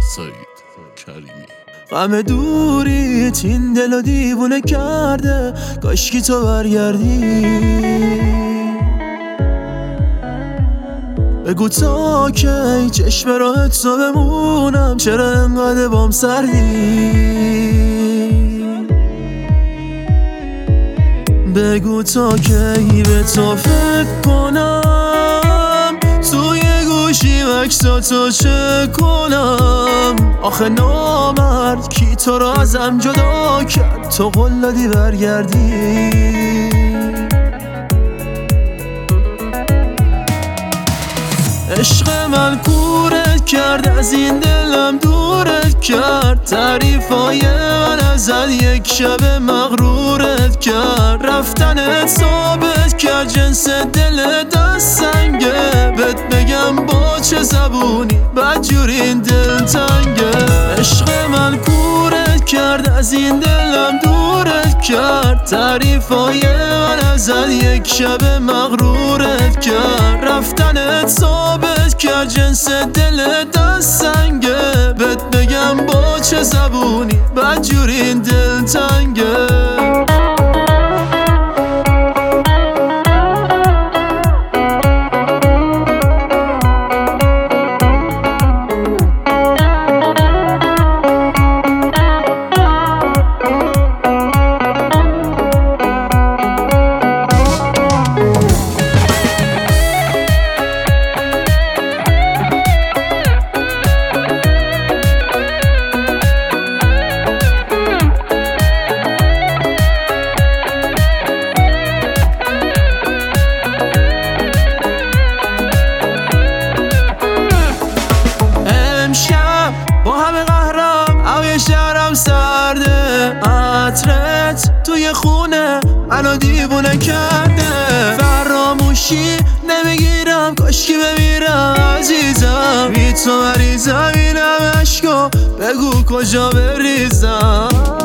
سعید کریمی. غم دوریت این دلو دیوونه کرده، کاشکی تو برگردی. بگو تا کی چشم راهت تو بمونم، چرا انقدر بام سردی. بگو تا کی به تو فکر کنم، توی گوشی عکساتو چک کنم. آخه نامرد کی تو رو ازم جدا کرد، تو قول دادی برگردی. عشق من کورت کرد، از این دلم دورت کرد. تعریفای من ازت یک شب مغرورت کرد. رفتنت ثابت کرد جنس دل دست سنگه. بهت بگم با چه زبونی بدجوری این دل تنگه. عشق من کورت کرد، از این دلم دورت کرد. تعریفای من ازت یک شب مغرورت کرد. رفتنت ثابت کرد جنس دل دست سنگه. بهت بگم با چه زبونی بدجوری این دل تنگه. با همه قهرم هوای شهرم سرده. عطرت توی خونه منو دیوونه کرده. فراموشی نمیگیرم کاشکی بمیرم عزیزم. بی تو مریضم اینم عشقو بگو کجا بریزم.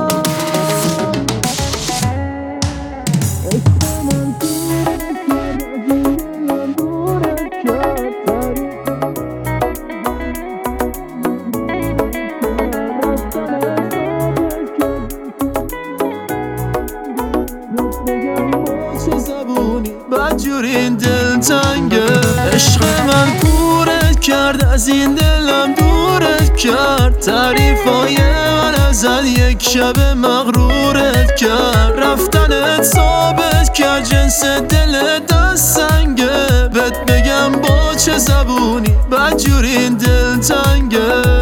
بدجوری این دل تنگه. عشق من کورت کرد، از این دلم دورت کرد. تعریفای من ازت یک شب مغرورت کرد. رفتنت ثابت کرد جنس دل دست سنگه. بهت بگم با چه زبونی بدجوری این دل تنگه.